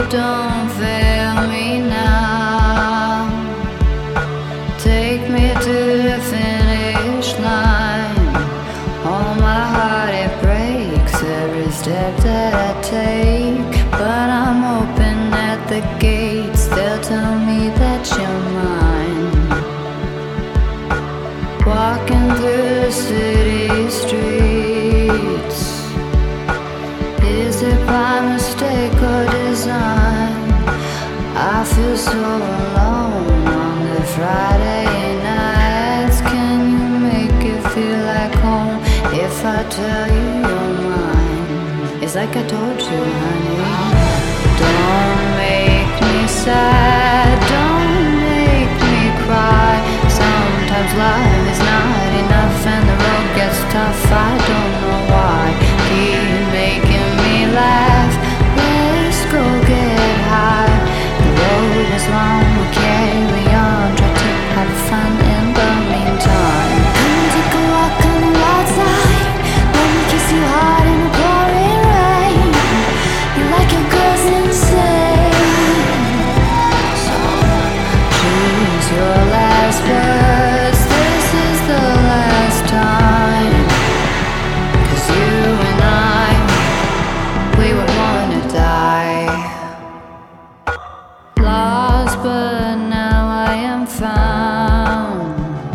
don't fail me now. Take me to the finish line. Oh, my heart, it breaks every step that I take. But I'm open at the gates, they'll tell me that you're mine. Walking through the city streets, is it by mistake or design? I feel so alone on the Friday nights. Can you make it feel like home if I tell you you're mine? It's like I told you, honey. Don't make me sad, don't make me cry. Sometimes life is not enough and the road gets tough. I don't know why. Keep making me laugh. Let's go get high. The road is long, we'll carry on. Try to have fun in the meantime. Come take a walk on the wild side. Let me kiss you hard in the pouring rain. You like your girls insane, so choose your last words. This is the last time. 'Cause you and I, we were born to die. Lost, but now I am found.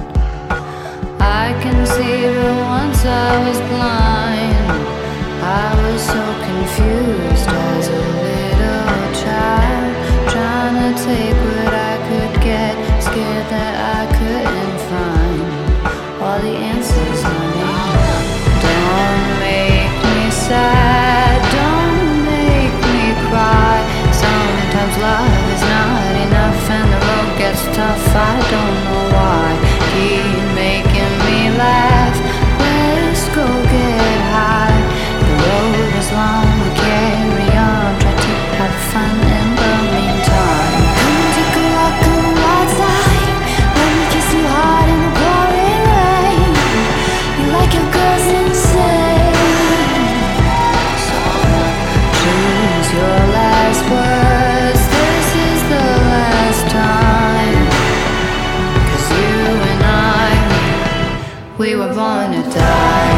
I can see, but once I was blind. I was so confused as a little child, trying to take what I could get, scared that I couldn't find all the answers, honey. Don't make me sad, don't make me cry. Sometimes love is not enough and the road gets tough. I don't know why. Keep making me laugh. Let's go get high. The road is long, we carry on. Try to have fun in the meantime. Come and take a walk on the wild side. Let me kiss you hard in the pouring rain. You like your girls insane, so choose your last words. This is the last time. 'Cause you and I, we were born to die.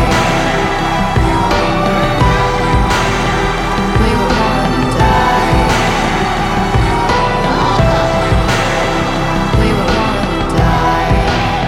We were born to die. We were born to die.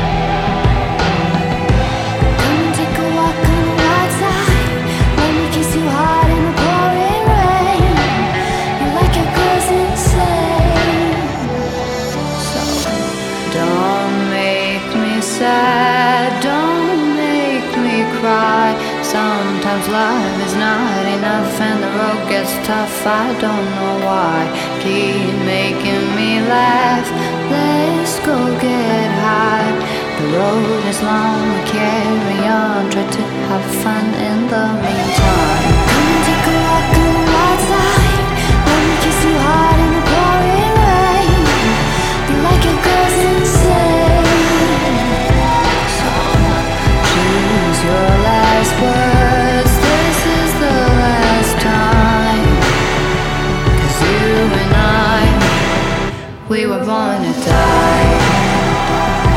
Come and take a walk on the wild side. Let me kiss you hard in the pouring rain. You like your girls insane, so don't make me sad, don't make me cry. Sometimes life is not enough and the road gets tough. I don't know why. Keep making me laugh. Let's go get high. The road is long, we carry on. Try to have fun in the meantime. Come and take a walk on the wild side. Let me kiss you hard in the pouring rain. You like your girls insane, so choose your last words. This is the last time. 'Cause you and I, we were born to die.